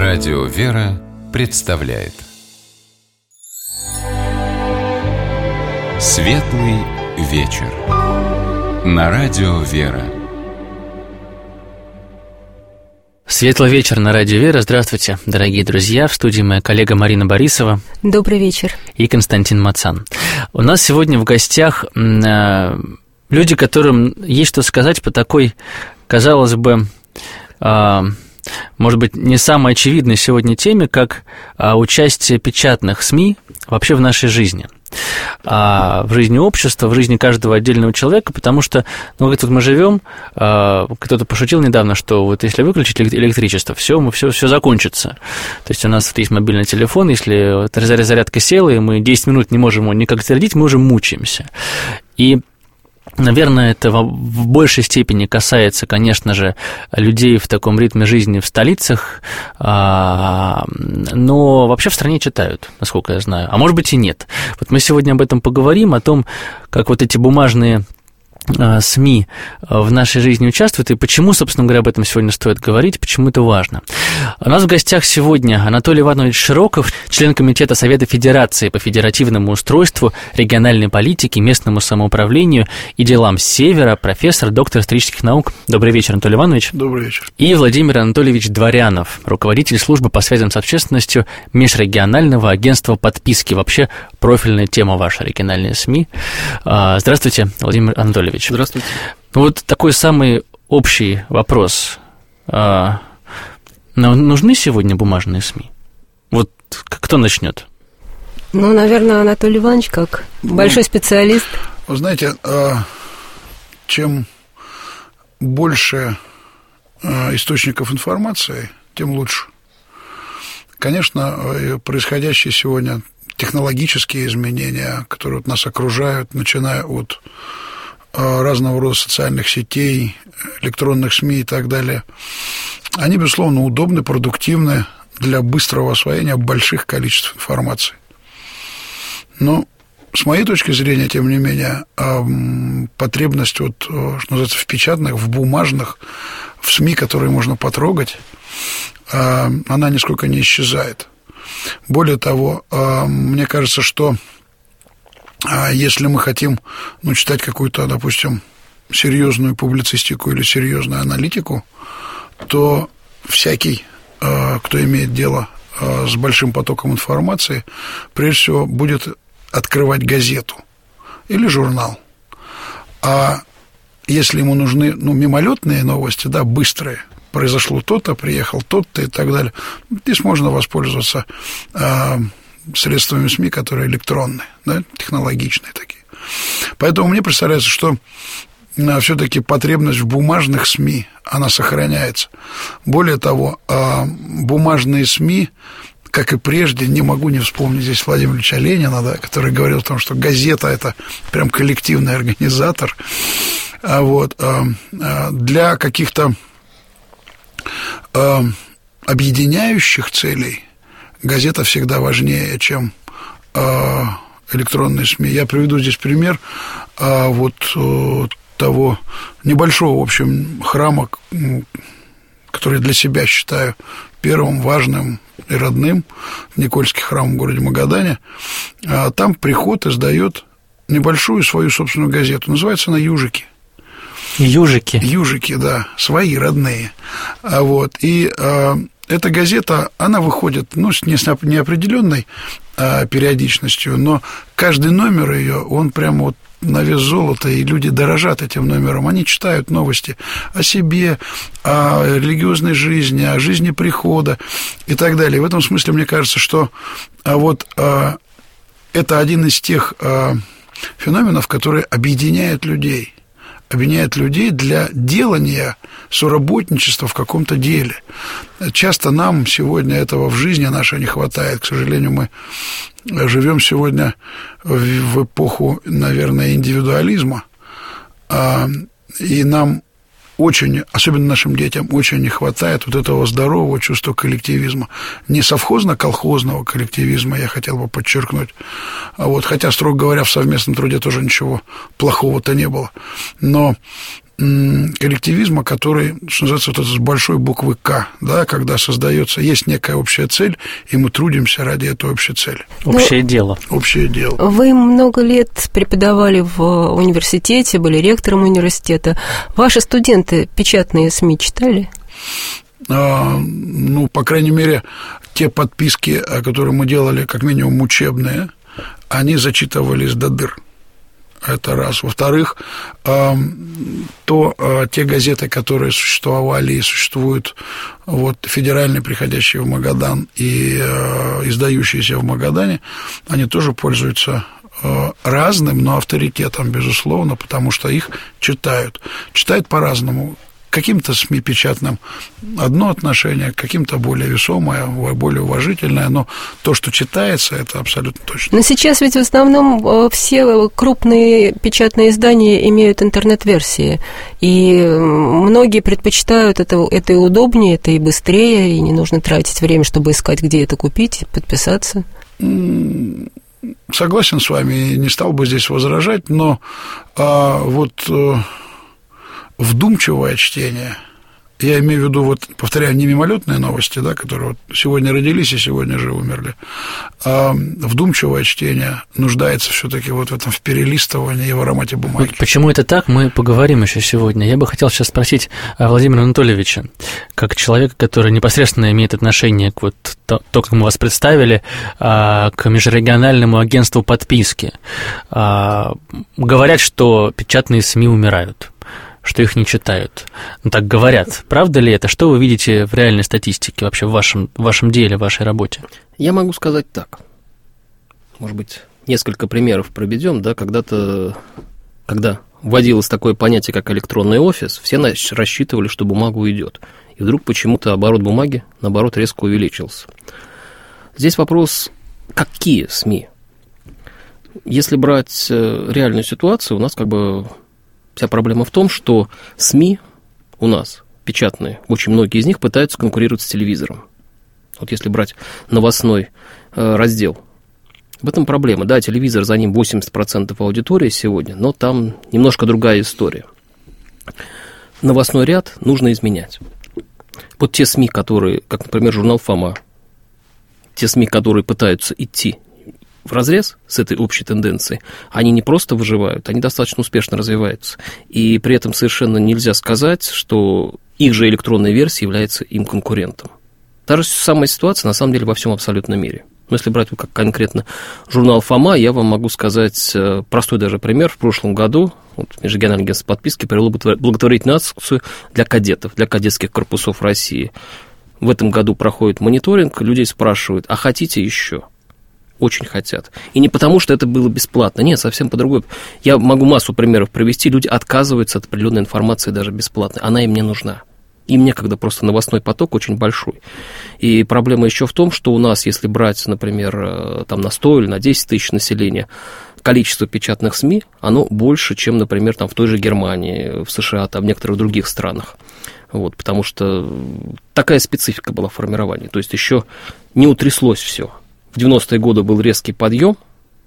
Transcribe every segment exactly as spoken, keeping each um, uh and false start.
Радио «Вера» представляет Светлый вечер на Радио «Вера». Светлый вечер на Радио «Вера». Здравствуйте, дорогие друзья. В студии моя коллега Марина Борисова. Добрый вечер. И Константин Мацан. У нас сегодня в гостях э, люди, которым есть что сказать по такой, казалось бы, э, может быть, не самой очевидной сегодня теме, как э, участие печатных СМИ вообще в нашей жизни. В жизни общества, в жизни каждого отдельного человека, потому что, ну, как тут мы живем, кто-то пошутил недавно, что вот если выключить электричество, все, мы все, все закончится. То есть у нас есть мобильный телефон, если зарядка села, и мы десять минут не можем его никак зарядить, мы уже мучаемся. И наверное, это в большей степени касается, конечно же, людей в таком ритме жизни в столицах, но вообще в стране читают, насколько я знаю, а может быть и нет. Вот мы сегодня об этом поговорим, о том, как вот эти бумажные СМИ в нашей жизни участвуют, и почему, собственно говоря, об этом сегодня стоит говорить, почему это важно. У нас в гостях сегодня Анатолий Иванович Широков, член Комитета Совета Федерации по федеративному устройству, региональной политике, местному самоуправлению и делам Севера, профессор, доктор исторических наук. Добрый вечер, Анатолий Иванович. Добрый вечер. И Владимир Анатольевич Дворянов, руководитель службы по связям с общественностью Межрегионального агентства подписки. Вообще профильная тема ваша, региональные СМИ. Здравствуйте, Владимир Анатольевич. Здравствуйте. Вот такой самый общий вопрос. А, нужны сегодня бумажные СМИ? Вот кто начнет? Ну, наверное, Анатолий Иванович, как большой специалист. Вы знаете, чем больше источников информации, тем лучше. Конечно, происходящие сегодня технологические изменения, которые нас окружают, начиная от разного рода социальных сетей, электронных СМИ и так далее, они, безусловно, удобны, продуктивны для быстрого освоения больших количеств информации. Но, с моей точки зрения, тем не менее, потребность, вот, что называется, в печатных, в бумажных, в СМИ, которые можно потрогать, она нисколько не исчезает. Более того, мне кажется, что если мы хотим, ну, читать какую-то, допустим, серьезную публицистику или серьезную аналитику, то всякий, кто имеет дело с большим потоком информации, прежде всего будет открывать газету или журнал. А если ему нужны, ну, мимолетные новости, да, быстрые, произошло то-то, приехал тот-то и так далее, здесь можно воспользоваться средствами СМИ, которые электронные, да, технологичные такие. Поэтому мне представляется, что все-таки потребность в бумажных СМИ, она сохраняется. Более того, бумажные СМИ, как и прежде, не могу не вспомнить здесь Владимира Ильича Ленина, да, который говорил о том, что газета – это прям коллективный организатор. Вот, для каких-то объединяющих целей газета всегда важнее, чем э, электронные СМИ. Я приведу здесь пример э, вот э, того небольшого, в общем, храма, который для себя считаю первым важным и родным, Никольский храм в городе Магадане. Э, там приход издает небольшую свою собственную газету. Называется она «Южики». Южики? Южики, да, свои, родные. А вот, и... Э, Эта газета, она выходит, ну, с неопределенной а, периодичностью, но каждый номер ее, он прямо вот на вес золота, и люди дорожат этим номером. Они читают новости о себе, о религиозной жизни, о жизни прихода и так далее. И в этом смысле, мне кажется, что а вот а, это один из тех а, феноменов, которые объединяют людей. объединяет людей для делания соработничества в каком-то деле. Часто нам сегодня этого в жизни нашей не хватает. К сожалению, мы живем сегодня в эпоху, наверное, индивидуализма, и нам очень, особенно нашим детям, очень не хватает вот этого здорового чувства коллективизма. Не совхозно-колхозного коллективизма, я хотел бы подчеркнуть. Вот, хотя, строго говоря, в совместном труде тоже ничего плохого-то не было. Но коллективизма, который, что называется, вот это с большой буквы «К», да, когда создается, есть некая общая цель, и мы трудимся ради этой общей цели. Общее Но дело. Общее дело. Вы много лет преподавали в университете, были ректором университета. Ваши студенты печатные СМИ читали? А, ну, по крайней мере, те подписки, которые мы делали, как минимум учебные, они зачитывались до дыр. Это раз. Во-вторых, то те газеты, которые существовали и существуют, вот, федеральные, приходящие в Магадан, и издающиеся в Магадане, они тоже пользуются разным, но авторитетом, безусловно, потому что их читают. Читают по-разному. Каким-то СМИ печатным одно отношение, каким-то более весомое, более уважительное, но то, что читается, это абсолютно точно. Но сейчас ведь в основном все крупные печатные издания имеют интернет-версии, и многие предпочитают это, это и удобнее, это и быстрее, и не нужно тратить время, чтобы искать, где это купить, подписаться. Согласен с вами, не стал бы здесь возражать, но а, вот... вдумчивое чтение, я имею в виду, вот, повторяю, не мимолетные новости, да, которые вот сегодня родились и сегодня же умерли, а вдумчивое чтение нуждается все-таки вот в этом, в перелистывании и в аромате бумаги. Вот почему это так, мы поговорим еще сегодня. Я бы хотел сейчас спросить Владимира Анатольевича, как человека, который непосредственно имеет отношение к вот то, то как мы вас представили, к межрегиональному агентству подписки. Говорят, что печатные СМИ умирают, что их не читают. Ну, так говорят. Правда ли это? Что вы видите в реальной статистике, вообще в вашем, в вашем деле, в вашей работе? Я могу сказать так. Может быть, несколько примеров проведем, да, когда-то, когда вводилось такое понятие, как электронный офис, все рассчитывали, что бумага уйдет. И вдруг почему-то оборот бумаги, наоборот, резко увеличился. Здесь вопрос, какие СМИ? Если брать реальную ситуацию, у нас как бы... Вся проблема в том, что СМИ у нас, печатные, очень многие из них пытаются конкурировать с телевизором. Вот если брать новостной э, раздел, в этом проблема. Да, телевизор, за ним восемьдесят процентов аудитории сегодня, но там немножко другая история. Новостной ряд нужно изменять. Вот те СМИ, которые, как, например, журнал «Фома», те СМИ, которые пытаются идти вразрез с этой общей тенденцией, они не просто выживают, они достаточно успешно развиваются. И при этом совершенно нельзя сказать, что их же электронная версия является им конкурентом. Та же самая ситуация, на самом деле, во всем абсолютном мире. Но если брать как конкретно журнал «Фома», я вам могу сказать простой даже пример. В прошлом году вот, Межрегиональное агентство подписки провело благотворительную акцию для кадетов, для кадетских корпусов России. В этом году проходит мониторинг, людей спрашивают, а хотите еще? Очень хотят. И не потому, что это было бесплатно. Нет, совсем по-другому. Я могу массу примеров привести. Люди отказываются от определенной информации даже бесплатно. Она им не нужна. Им некогда, просто новостной поток очень большой. И проблема еще в том, что у нас, если брать, например, там на сто или на десять тысяч населения, количество печатных СМИ, оно больше, чем, например, там в той же Германии, в США, там в некоторых других странах. Вот, потому что такая специфика была в формировании. То есть еще не утряслось все. В девяностые годы был резкий подъем,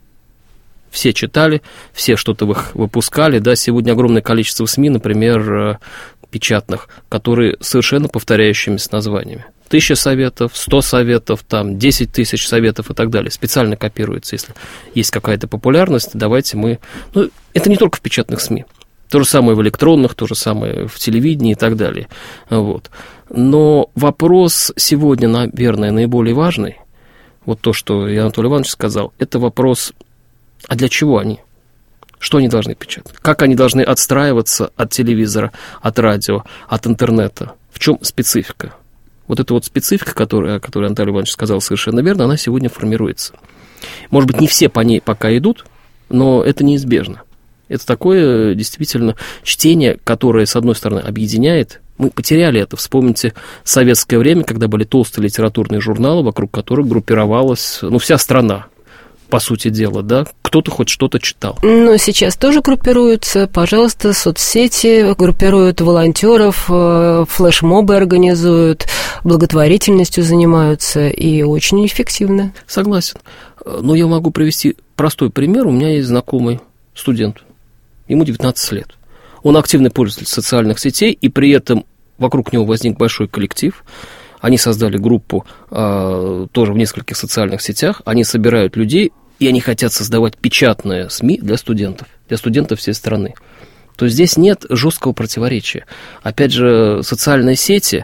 все читали, все что-то выпускали, да, сегодня огромное количество СМИ, например, печатных, которые совершенно повторяющимися названиями. Тысяча советов, сто советов, там, десять тысяч советов и так далее. Специально копируется, если есть какая-то популярность, давайте мы... Ну, это не только в печатных СМИ. То же самое в электронных, то же самое в телевидении и так далее. Вот. Но вопрос сегодня, наверное, наиболее важный, вот то, что и Анатолий Иванович сказал, это вопрос, а для чего они? Что они должны печатать? Как они должны отстраиваться от телевизора, от радио, от интернета? В чем специфика? Вот эта вот специфика, которая, которую Анатолий Иванович сказал совершенно верно, она сегодня формируется. Может быть, не все по ней пока идут, но это неизбежно. Это такое действительно чтение, которое, с одной стороны, объединяет. Мы потеряли это. Вспомните советское время, когда были толстые литературные журналы, вокруг которых группировалась, ну, вся страна, по сути дела, да, кто-то хоть что-то читал. Но сейчас тоже группируются, пожалуйста, соцсети, группируют волонтеров, флешмобы организуют, благотворительностью занимаются, и очень эффективно. Согласен. Но я могу привести простой пример. У меня есть знакомый студент, ему девятнадцать лет. Он активный пользователь социальных сетей, и при этом вокруг него возник большой коллектив. Они создали группу э, тоже в нескольких социальных сетях, они собирают людей, и они хотят создавать печатные СМИ для студентов, для студентов всей страны. То есть здесь нет жесткого противоречия. Опять же, социальные сети,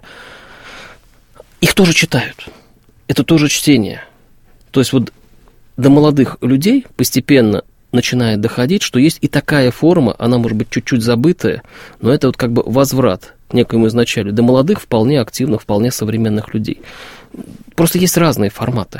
их тоже читают. Это тоже чтение. То есть вот до молодых людей постепенно начинает доходить, что есть и такая форма, она может быть чуть-чуть забытая, но это вот как бы возврат к некоему изначалю. До молодых вполне активных, вполне современных людей. Просто есть разные форматы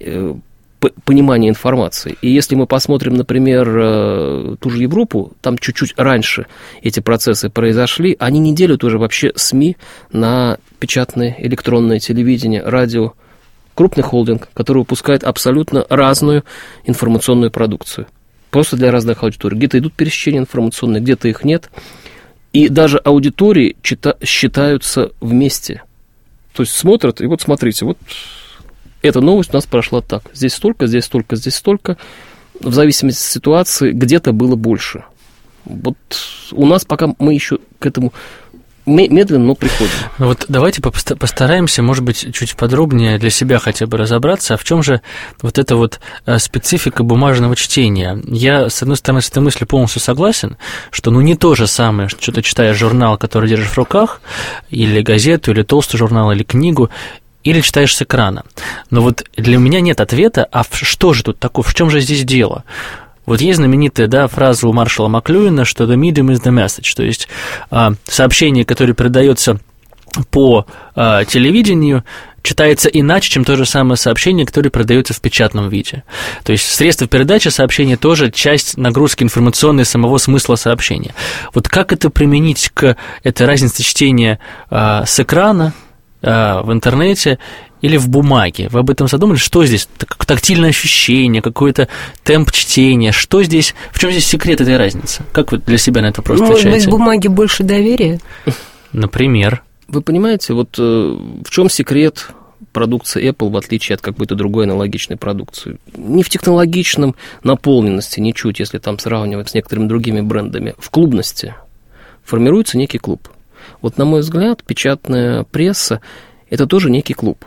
понимания информации. И если мы посмотрим, например, ту же Европу, там чуть-чуть раньше эти процессы произошли, они не делят уже вообще СМИ на печатное, электронное телевидение, радио. Крупный холдинг, который выпускает абсолютно разную информационную продукцию. Просто для разных аудиторий. Где-то идут пересечения информационные, где-то их нет. И даже аудитории чита- считаются вместе. То есть смотрят, и вот смотрите, вот эта новость у нас прошла так. Здесь столько, здесь столько, здесь столько. В зависимости от ситуации где-то было больше. Вот у нас пока мы еще к этому медленно, но приходим. Вот давайте постараемся, может быть, чуть подробнее для себя хотя бы разобраться, а в чем же вот эта вот специфика бумажного чтения. Я, с одной стороны, с этой мыслью полностью согласен, что ну не то же самое, что ты читаешь журнал, который держишь в руках, или газету, или толстый журнал, или книгу, или читаешь с экрана. Но вот для меня нет ответа, а что же тут такое, в чем же здесь дело? Вот есть знаменитая, да, фраза у Маршала Маклюина, что the medium is the message, то есть а, сообщение, которое передается по а, телевидению, читается иначе, чем то же самое сообщение, которое передается в печатном виде. То есть средства передачи сообщения тоже часть нагрузки информационной самого смысла сообщения. Вот как это применить к этой разнице чтения а, с экрана, а, в интернете или в бумаге? Вы об этом задумались? Что здесь? Тактильное ощущение, какой-то темп чтения? Что здесь? В чем здесь секрет этой разницы? Как вы для себя на это просто отвечаете? Может быть, в бумаге больше доверия? Например? Вы понимаете, вот э, в чем секрет продукции Apple, в отличие от какой-то другой аналогичной продукции? Не в технологичном наполненности, ничуть, если там сравнивать с некоторыми другими брендами. В клубности. Формируется некий клуб. Вот, на мой взгляд, печатная пресса – это тоже некий клуб.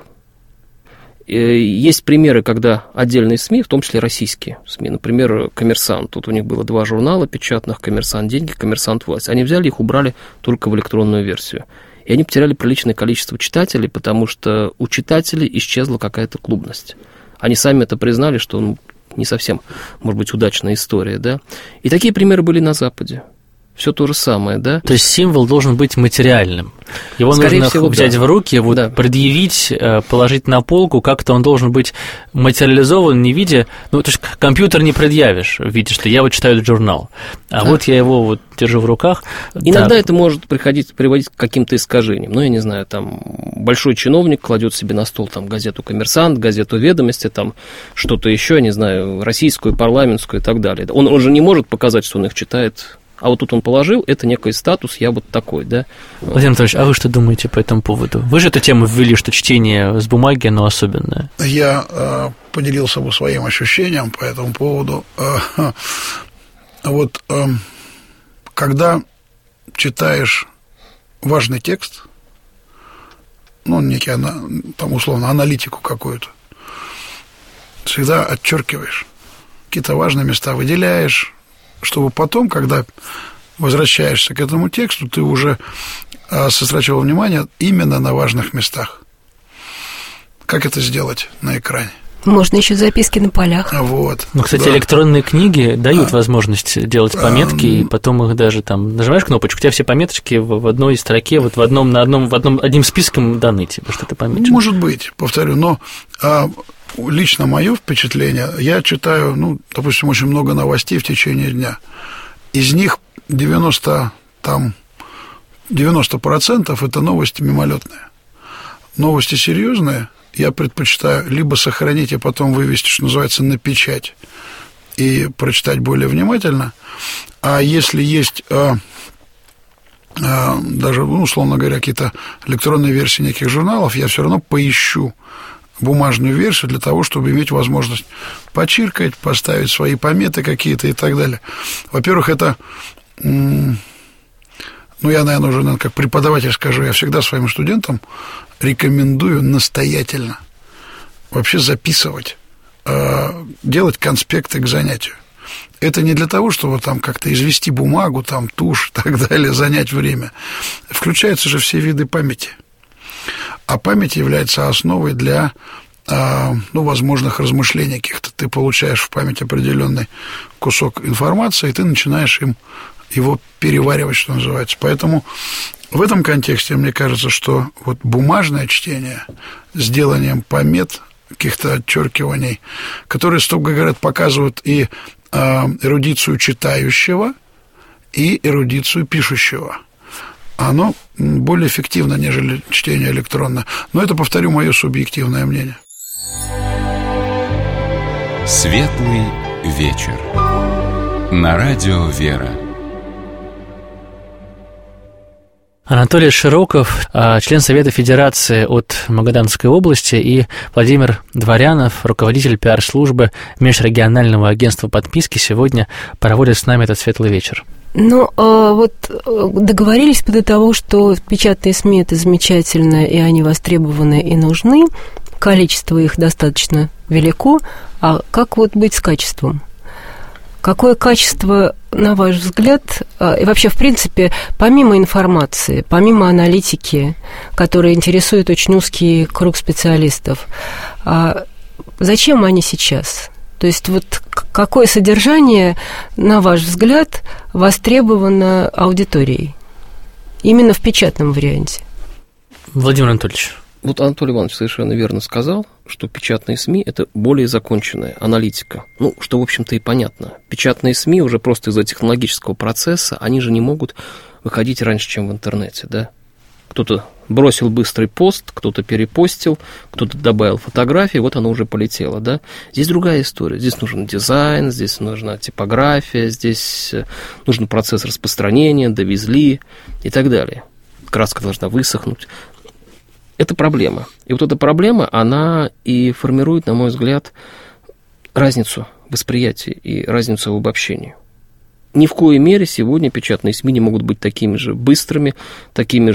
Есть примеры, когда отдельные СМИ, в том числе российские СМИ, например, «Коммерсант», тут у них было два журнала печатных, «Коммерсант деньги», «Коммерсант власть». Они взяли их, убрали только в электронную версию. И они потеряли приличное количество читателей, потому что у читателей исчезла какая-то клубность. Они сами это признали, что ну, не совсем, может быть, удачная история, да. И такие примеры были на Западе. Все то же самое, да? То есть символ должен быть материальным. Его Скорее нужно всего, взять да. в руки, вот да. предъявить, положить на полку, как-то он должен быть материализован не в виде... Ну, то есть компьютер не предъявишь в виде, что я вот читаю этот журнал, а да. вот я его вот держу в руках. Иногда да. это может приходить, приводить к каким-то искажениям. Ну, я не знаю, там большой чиновник кладет себе на стол там газету «Коммерсант», газету «Ведомости», там что-то еще, я не знаю, российскую, парламентскую и так далее. Он, он же не может показать, что он их читает. А вот тут он положил, это некий статус, я вот такой, да. Владимир Анатольевич, а вы что думаете по этому поводу? Вы же эту тему ввели, что чтение с бумаги, оно особенное. Я э, поделился бы своим ощущением по этому поводу. Э, вот э, когда читаешь важный текст, ну, некий, там, условно, аналитику какую-то, всегда отчеркиваешь, какие-то важные места выделяешь, чтобы потом, когда возвращаешься к этому тексту, ты уже сосредоточил внимание именно на важных местах. Как это сделать на экране? Можно еще записки на полях. Вот. Ну, кстати, да. электронные книги дают а, возможность делать пометки, а, и потом их даже там нажимаешь кнопочку, у тебя все пометочки в, в одной строке, вот в одном, на одном, в одном, одним списком даны тебе, что ты пометишь. Может быть, повторю, но а, лично мое впечатление, я читаю, ну, допустим, очень много новостей в течение дня. Из них девяносто, там, девяносто процентов это новости мимолетные. Новости серьезные я предпочитаю либо сохранить и потом вывести, что называется, на печать и прочитать более внимательно. А если есть а, а, даже, ну, условно говоря, какие-то электронные версии неких журналов, я все равно поищу бумажную версию для того, чтобы иметь возможность почиркать, поставить свои пометы какие-то и так далее. Во-первых, это м- ну, я, наверное, уже, наверное, как преподаватель скажу, я всегда своим студентам рекомендую настоятельно вообще записывать, делать конспекты к занятию. Это не для того, чтобы там как-то извести бумагу, там, тушь и так далее, занять время. Включаются же все виды памяти. А память является основой для, ну, возможных размышлений каких-то. Ты получаешь в память определенный кусок информации, и ты начинаешь им его переваривать, что называется. Поэтому в этом контексте мне кажется, что вот бумажное чтение с деланием помет, каких-то отчеркиваний, которые, строго говоря, показывают и э, эрудицию читающего, и эрудицию пишущего. Оно более эффективно, нежели чтение электронное. Но это, повторю, мое субъективное мнение. Светлый вечер. На радио «Вера». Анатолий Широков, член Совета Федерации от Магаданской области, и Владимир Дворянов, руководитель пиар-службы Межрегионального агентства подписки, сегодня проводят с нами этот светлый вечер. Ну, вот договорились до того, что печатные СМИ – это замечательно, и они востребованы и нужны, количество их достаточно велико, а как вот быть с качеством? Какое качество, на ваш взгляд, и вообще, в принципе, помимо информации, помимо аналитики, которая интересует очень узкий круг специалистов, зачем они сейчас? То есть вот какое содержание, на ваш взгляд, востребовано аудиторией? Именно в печатном варианте. Владимир Анатольевич. Вот Анатолий Иванович совершенно верно сказал, что печатные СМИ – это более законченная аналитика. Ну, что, в общем-то, и понятно. Печатные СМИ уже просто из-за технологического процесса, они же не могут выходить раньше, чем в интернете, да? Кто-то бросил быстрый пост, кто-то перепостил, кто-то добавил фотографии, вот оно уже полетело, да? Здесь другая история. Здесь нужен дизайн, здесь нужна типография, здесь нужен процесс распространения, довезли и так далее. Краска должна высохнуть. Это проблема. И вот эта проблема, она и формирует, на мой взгляд, разницу восприятия и разницу в обобщении. Ни в коей мере сегодня печатные СМИ не могут быть такими же быстрыми, такими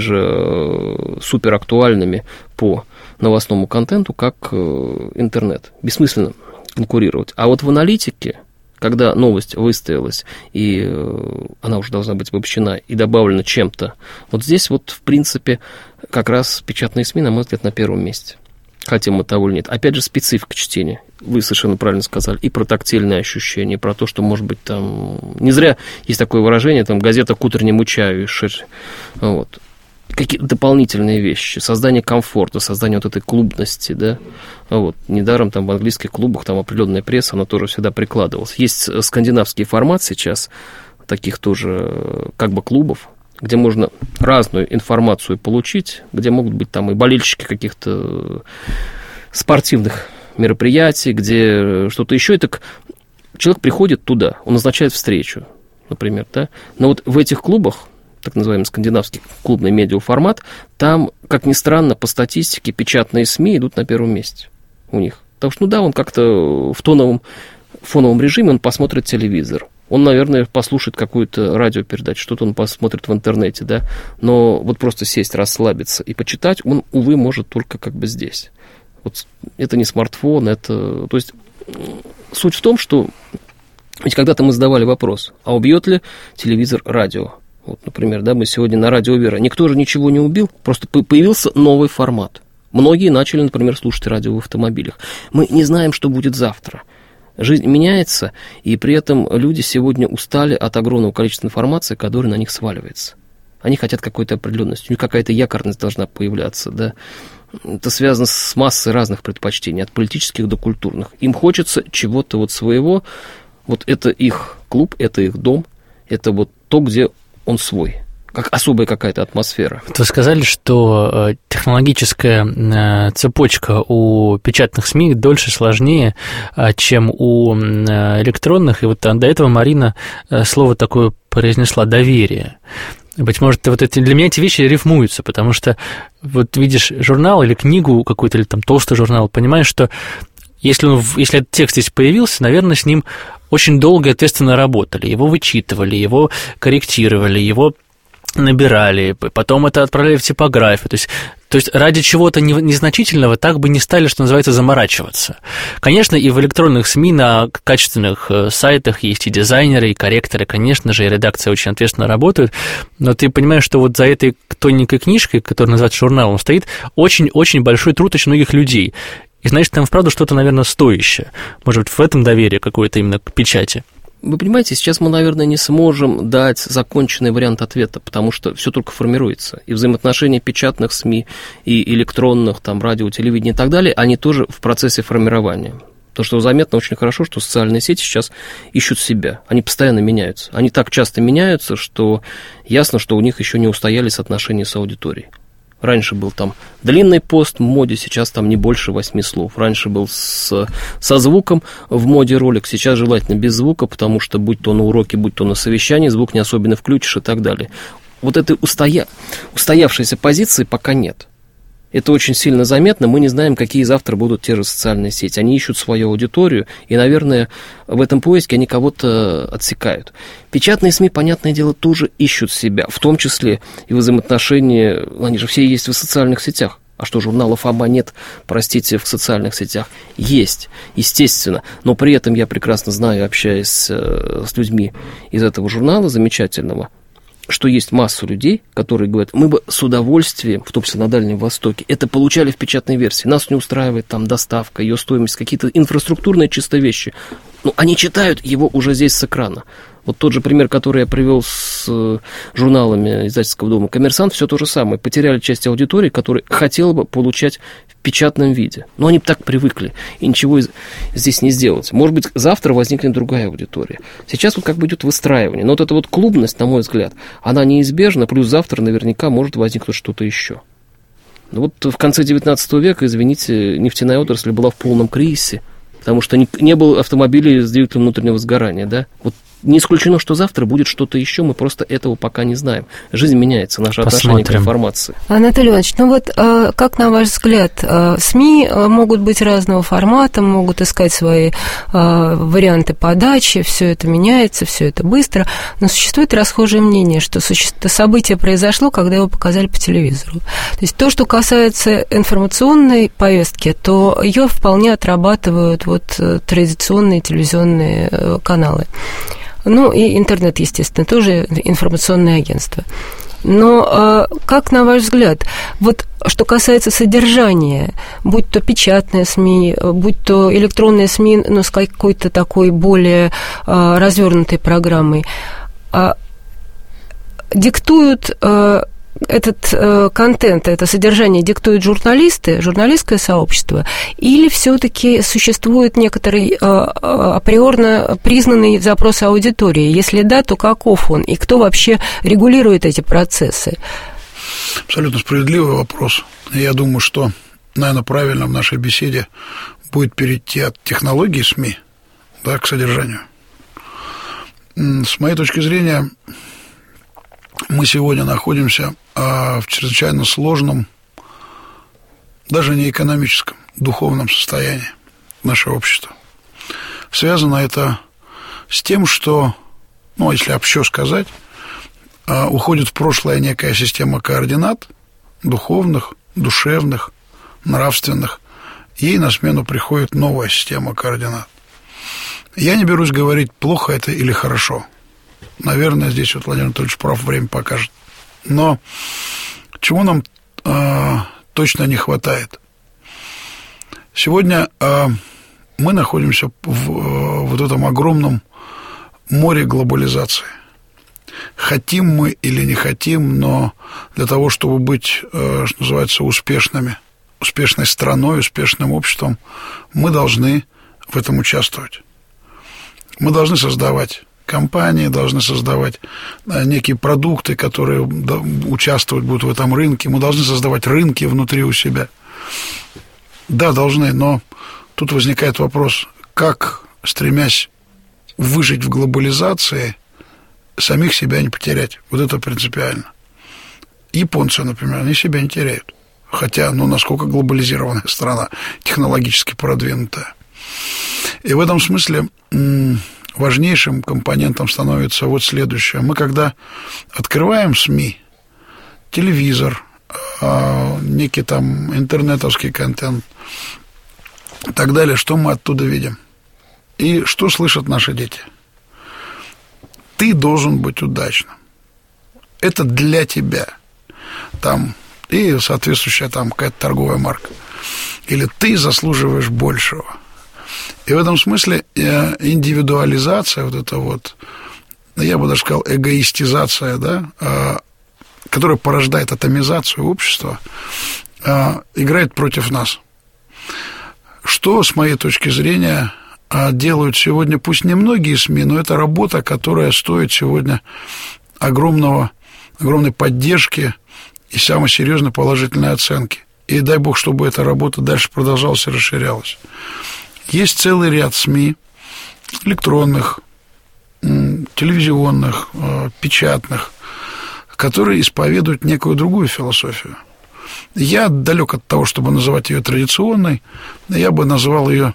же суперактуальными по новостному контенту, как интернет. Бессмысленно конкурировать. А вот в аналитике, когда новость выставилась, и она уже должна быть обобщена и добавлена чем-то, вот здесь вот, в принципе, как раз печатные СМИ, на мой взгляд, на первом месте. Хотим мы того или нет. Опять же, специфика чтения. Вы совершенно правильно сказали. И про тактильные ощущения, и про то, что, может быть, там... Не зря есть такое выражение, там, газета к утреннему чаю. Вот. Какие-то дополнительные вещи. Создание комфорта, создание вот этой клубности, да. Вот. Недаром там в английских клубах там определенная пресса, она тоже всегда прикладывалась. Есть скандинавский формат сейчас, таких тоже как бы клубов, где можно разную информацию получить, где могут быть там и болельщики каких-то спортивных мероприятий, где что-то еще. И так человек приходит туда, он назначает встречу, например, да. Но вот в этих клубах, так называемый скандинавский клубный медиаформат, там, как ни странно, по статистике печатные СМИ идут на первом месте у них. Потому что, ну да, он как-то в тоновом, фоновом режиме, он посмотрит телевизор. Он, наверное, послушает какую-то радиопередачу, что-то он посмотрит в интернете, да, но вот просто сесть, расслабиться и почитать он, увы, может только как бы здесь. Вот это не смартфон, это... То есть суть в том, что... Ведь когда-то мы задавали вопрос, а убьет ли телевизор радио? Вот, например, да, мы сегодня на радио «Вера». Никто же ничего не убил, просто появился новый формат. Многие начали, например, слушать радио в автомобилях. Мы не знаем, что будет завтра. Жизнь меняется, и при этом люди сегодня устали от огромного количества информации, которая на них сваливается. Они хотят какой-то определенности, у них какая-то якорность должна появляться, да. Это связано с массой разных предпочтений, от политических до культурных. Им хочется чего-то вот своего, вот это их клуб, это их дом, это вот то, где он свой. Как особая какая-то атмосфера. Вы сказали, что технологическая цепочка у печатных СМИ дольше, сложнее, чем у электронных. И вот до этого Марина слово такое произнесла — доверие. Быть может, вот эти, для меня эти вещи рифмуются, потому что вот видишь журнал или книгу какой-то, или там толстый журнал, понимаешь, что если, он, если этот текст здесь появился, наверное, с ним очень долго и ответственно работали, его вычитывали, его корректировали, его набирали, потом это отправляли в типографию. То есть, то есть ради чего-то незначительного так бы не стали, что называется, заморачиваться. Конечно, и в электронных СМИ на качественных сайтах есть и дизайнеры, и корректоры, конечно же, и редакция очень ответственно работают, но ты понимаешь, что вот за этой тоненькой книжкой, которая называется журналом, стоит очень-очень большой труд очень многих людей. И значит, там вправду что-то, наверное, стоящее. Может быть, в этом доверие какое-то именно к печати. Вы понимаете, сейчас мы, наверное, не сможем дать законченный вариант ответа, потому что все только формируется. И взаимоотношения печатных СМИ, и электронных, там, радио, телевидения и так далее, они тоже в процессе формирования. То, что заметно очень хорошо, что социальные сети сейчас ищут себя. Они постоянно меняются. Они так часто меняются, что ясно, что у них еще не устоялись отношения с аудиторией. Раньше был там длинный пост в моде, сейчас там не больше восьми слов. Раньше был с, со звуком в моде ролик, сейчас желательно без звука, потому что будь то на уроке, будь то на совещании, звук не особенно включишь и так далее. Вот этой устоя... устоявшейся позиции пока нет. Это очень сильно заметно, мы не знаем, какие завтра будут те же социальные сети. Они ищут свою аудиторию, и, наверное, в этом поиске они кого-то отсекают. Печатные СМИ, понятное дело, тоже ищут себя, в том числе и взаимоотношения, они же все есть в социальных сетях. А что, журналов АБА нет, простите, в социальных сетях? Есть, естественно. Но при этом я прекрасно знаю, общаясь с людьми из этого журнала замечательного, что есть масса людей, которые говорят, мы бы с удовольствием, в том числе на Дальнем Востоке, это получали в печатной версии. Нас не устраивает там доставка, ее стоимость, какие-то инфраструктурные чисто вещи. Но они читают его уже здесь с экрана. Вот тот же пример, который я привел с журналами издательского дома «Коммерсант», все то же самое. Потеряли часть аудитории, которая хотела бы получать в печатном виде. Но они так привыкли, и ничего здесь не сделать. Может быть, завтра возникнет другая аудитория. Сейчас вот как бы идет выстраивание. Но вот эта вот клубность, на мой взгляд, она неизбежна, плюс завтра наверняка может возникнуть что-то еще. Ну вот в конце девятнадцатого века, извините, нефтяная отрасль была в полном кризисе, потому что не, не было автомобилей с двигателем внутреннего сгорания, да? Вот не исключено, что завтра будет что-то еще, мы просто этого пока не знаем. Жизнь меняется, наше Посмотрим. отношение к информации. Анатолий Иванович, ну вот как, на ваш взгляд, СМИ могут быть разного формата, могут искать свои варианты подачи, все это меняется, все это быстро, но существует расхожее мнение, что событие произошло, когда его показали по телевизору. То есть то, что касается информационной повестки, то ее вполне отрабатывают вот традиционные телевизионные каналы. Ну, и интернет, естественно, тоже информационное агентство. Но как, на ваш взгляд, вот что касается содержания, будь то печатные СМИ, будь то электронные СМИ, но с какой-то такой более развернутой программой, диктуют этот э, контент, это содержание диктуют журналисты, журналистское сообщество, или все-таки существует некоторый э, априорно признанный запрос аудитории? Если да, то каков он? И кто вообще регулирует эти процессы? Абсолютно справедливый вопрос. Я думаю, что, наверное, правильно в нашей беседе будет перейти от технологии СМИ, да, к содержанию. С моей точки зрения, мы сегодня находимся в чрезвычайно сложном, даже не экономическом, духовном состоянии нашего общества. Связано это с тем, что, ну, если общо сказать, уходит в прошлое некая система координат, духовных, душевных, нравственных. Ей на смену приходит новая система координат. Я не берусь говорить, плохо это или хорошо. Наверное, здесь вот Владимир Анатольевич прав, время покажет. Но чего нам э, точно не хватает? Сегодня э, мы находимся в э, вот этом огромном море глобализации. Хотим мы или не хотим, но для того, чтобы быть, э, что называется, успешными, успешной страной, успешным обществом, мы должны в этом участвовать. Мы должны создавать компании, должны создавать некие продукты, которые участвовать будут в этом рынке. Мы должны создавать рынки внутри у себя. Да, должны, но тут возникает вопрос, как, стремясь выжить в глобализации, самих себя не потерять. Вот это принципиально. Японцы, например, они себя не теряют. Хотя, ну, насколько глобализированная страна, технологически продвинутая. И в этом смысле важнейшим компонентом становится вот следующее. Мы, когда открываем СМИ, телевизор, некий там интернетовский контент и так далее, что мы оттуда видим? И что слышат наши дети? Ты должен быть удачным. Это для тебя. Там, и соответствующая там какая-то торговая марка. Или ты заслуживаешь большего. И в этом смысле индивидуализация, вот это вот, я бы даже сказал, эгоистизация, да, которая порождает атомизацию общества, играет против нас. Что, с моей точки зрения, делают сегодня, пусть не многие СМИ, но это работа, которая стоит сегодня огромного, огромной поддержки и самой серьезной положительной оценки. И дай бог, чтобы эта работа дальше продолжалась и расширялась. Есть целый ряд СМИ, электронных, телевизионных, печатных, которые исповедуют некую другую философию. Я далек от того, чтобы называть ее традиционной, я бы назвал ее,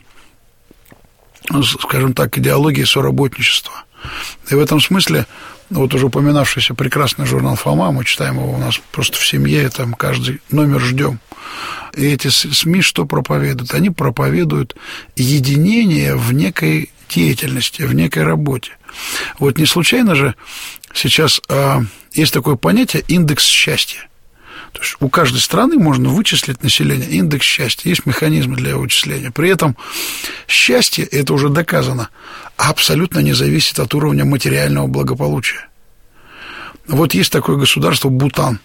скажем так, идеологией соработничества. И в этом смысле, вот уже упоминавшийся прекрасный журнал «Фома», мы читаем его у нас просто в семье, там каждый номер ждем. И эти СМИ что проповедуют? Они проповедуют единение в некой деятельности, в некой работе. Вот не случайно же сейчас а, есть такое понятие индекс счастья. То есть у каждой страны можно вычислить население, индекс счастья, есть механизмы для его вычисления. При этом счастье, это уже доказано, абсолютно не зависит от уровня материального благополучия. Вот есть такое государство Бутан,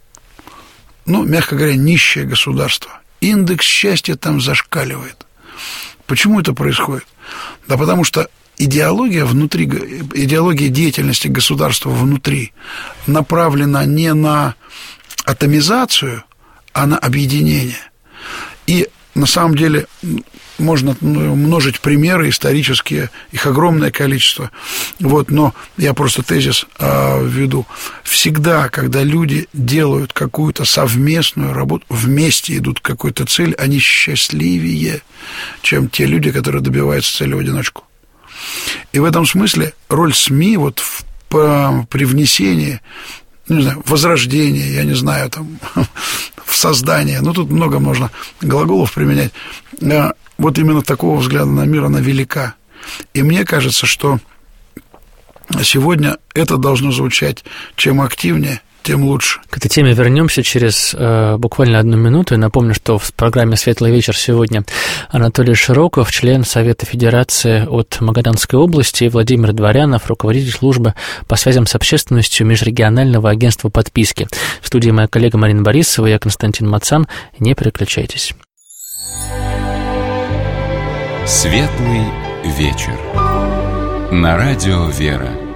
ну, мягко говоря, нищее государство. Индекс счастья там зашкаливает. Почему это происходит? Да потому что идеология внутри, идеология деятельности государства внутри направлена не на атомизацию, а на объединение. И на самом деле можно множить примеры исторические, их огромное количество. Вот, но я просто тезис а, введу. Всегда, когда люди делают какую-то совместную работу, вместе идут к какой-то цели, они счастливее, чем те люди, которые добиваются цели в одиночку. И в этом смысле роль СМИ вот в, по, при внесении, не знаю, возрождения, я не знаю, там, в создание, ну, тут много можно глаголов применять, вот именно такого взгляда на мир, она велика. И мне кажется, что сегодня это должно звучать чем активнее, тем лучше. К этой теме вернемся через э, буквально одну минуту. И напомню, что в программе «Светлый вечер» сегодня Анатолий Широков, член Совета Федерации от Магаданской области, и Владимир Дворянов, руководитель службы по связям с общественностью Межрегионального агентства подписки. В студии моя коллега Марина Борисова, я Константин Мацан. Не переключайтесь. «Светлый вечер» на радио «Вера».